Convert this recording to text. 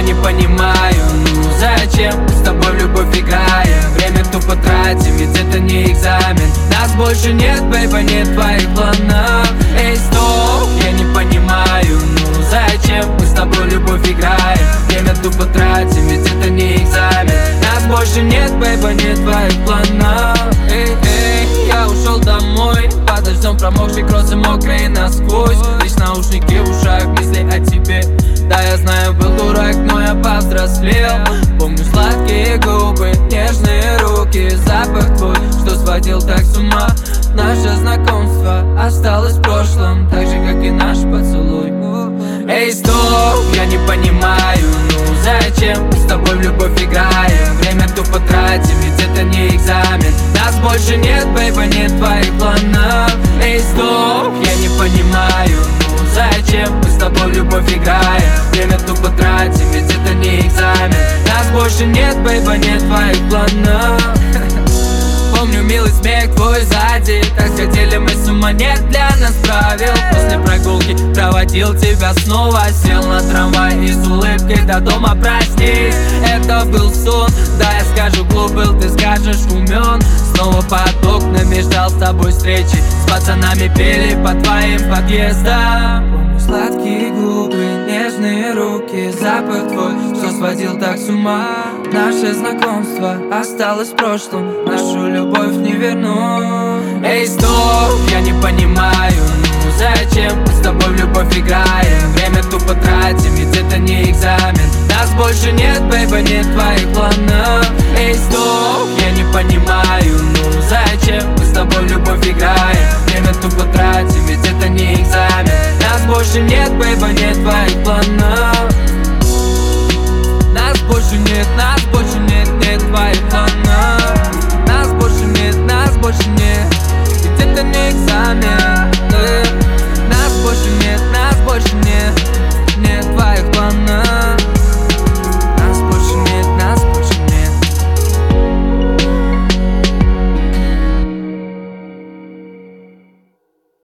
не понимаю, ну зачем мы с тобой в любовь играем? Время тупо тратим, ведь это не экзамен. Нас больше нет, бейба, нет твоих планов. Эй, стоп, я не понимаю, ну зачем мы с тобой в любовь играем? Время тупо тратим, ведь это не экзамен. Нас больше нет, бейба, нет твоих планов. Эй, эй, я ушел домой, под дождем промокшие кроссы мокрые насквозь. Лишь наушники в ушах, мысли о тебе. Да, я знаю, был дурак, но я повзрослел. Помню сладкие губы, нежные руки, запах твой, что сводил так с ума. Наше знакомство осталось в прошлом, так же, как и наш поцелуй. Эй, стоп, я не понимаю, ну зачем мы с тобой в любовь играем? Время тупо тратим, ведь это не экзамен. Нас больше нет, бейба, нет твоих планов. Эй, стоп, я не понимаю, ну зачем мы с тобой в любовь играем? Время тупо тратим, ведь это не экзамен. Нас больше нет, бейба, нет твоих планов. Помню милый смех твой сзади, так сходили мы с ума, нет для нас правил. После прогулки проводил тебя снова, сел на трамвай и с улыбкой до дома проснись. Это был сон, да я скажу глуп был, ты скажешь умен. Снова под окнами ждал с тобой встречи, с пацанами пели по твоим подъездам. Помню сладкие губы, нежные руки, запах твой, что сводил так с ума. Наше знакомство осталось в прошлом, нашу любовь не верну. Эй, стоп, я не понимаю, ну зачем мы с тобой в любовь играем? Время тупо тратим, ведь это не экзамен. Нас больше нет, бейба, нет твоих планов. Эй, стоп, я не понимаю, ну зачем мы с тобой в любовь играем? Время тупо тратим, ведь это не экзамен. Нас больше нет, бейба, нет твоих планов. Нас больше нет, нет твоих планов.